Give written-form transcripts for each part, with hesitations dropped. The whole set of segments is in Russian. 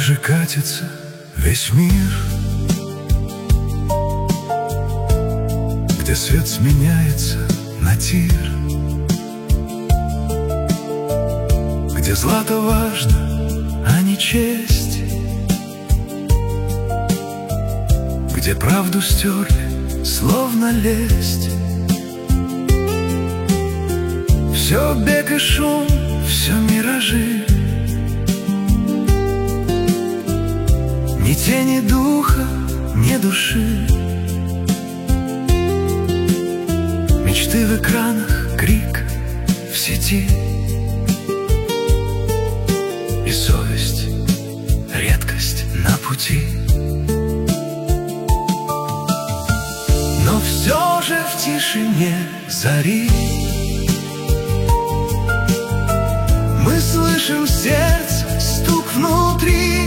же катится весь мир, где свет сменяется на тир, где злато важно, а не честь, где правду стерли, словно лесть. Все бег и шум, все миражи, ни тени духа, ни души. Мечты в экранах, крик в сети, и совесть — редкость на пути. Но все же в тишине зари мы слышим сердце стук внутри.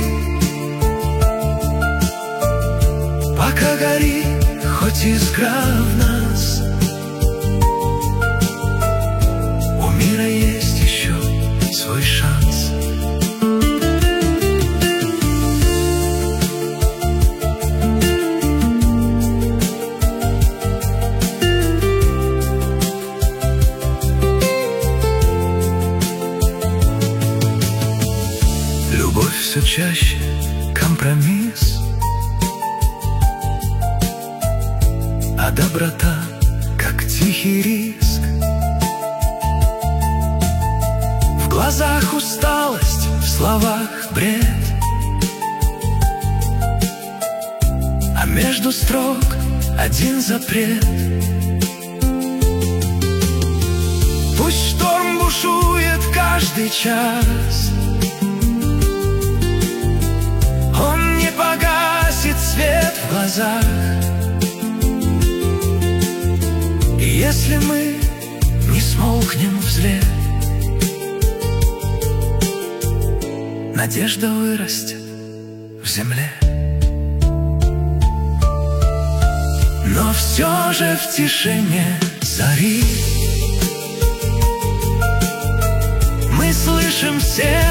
Пока горит хоть искра в нас, у мира есть еще свой шанс. Любовь все чаще компромисс, а доброта, как тихий риск. В глазах усталость, в словах бред, а между строк один запрет. Пусть шторм бушует каждый час, он не погасит свет в глазах. И если мы не смолкнем взлет, надежда вырастет в земле. Но все же в тишине зари мы слышим все